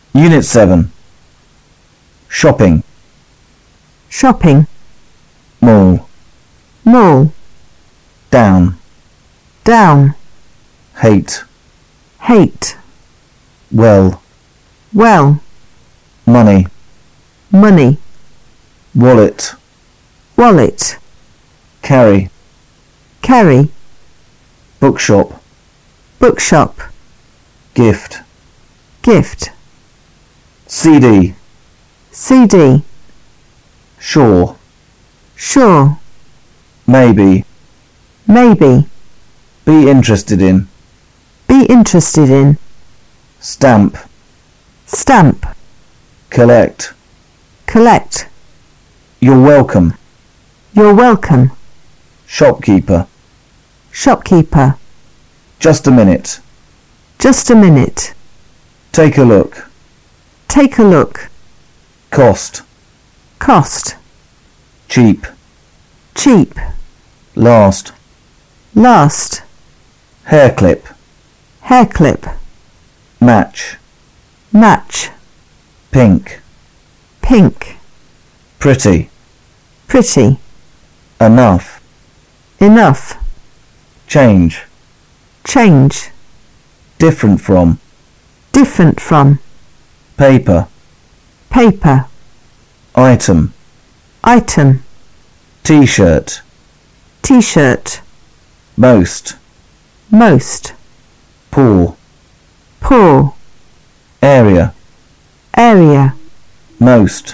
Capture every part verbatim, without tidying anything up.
Unit seven. Shopping. shopping, Mall. mall, Down. down, Hate. hate, Well. well, Money. money, Wallet. wallet, Carry. carry, Bookshop. bookshop, Gift. gift, C D. C D, Sure. sure, Maybe. maybe, Be interested in. be interested in, Stamp. stamp, Collect. collect, You're welcome. you're welcome, Shopkeeper. shopkeeper, Just a minute. just a minute, Take a look. take a look, Cost. cost, Cheap. cheap, Last. last, Hair clip. hair clip, Match. match, Pink. pink, Pretty. pretty, Enough. enough, Change. change, Different from. different from, Paper. paper, Item. item, T-shirt. t-shirt, Most. most, Poor. poor, Area. area, Most.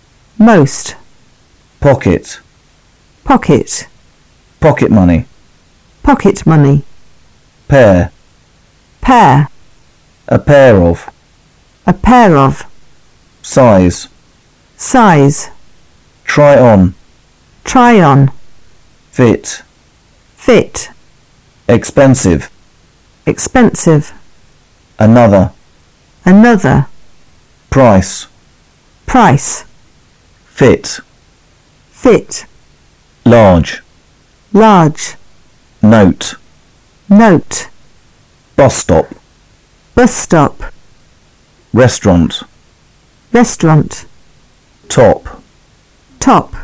most, Pocket. pocket, Pocket money. pocket money, Pair. pair, A pair of. a pair of, Size. size, Try on. try on, Fit. fit, Expensive. expensive, Another. another, Price. price, Fit. fit, Large. large, Note. note, Bus stop. bus stop, Restaurant. restaurant, Top. top,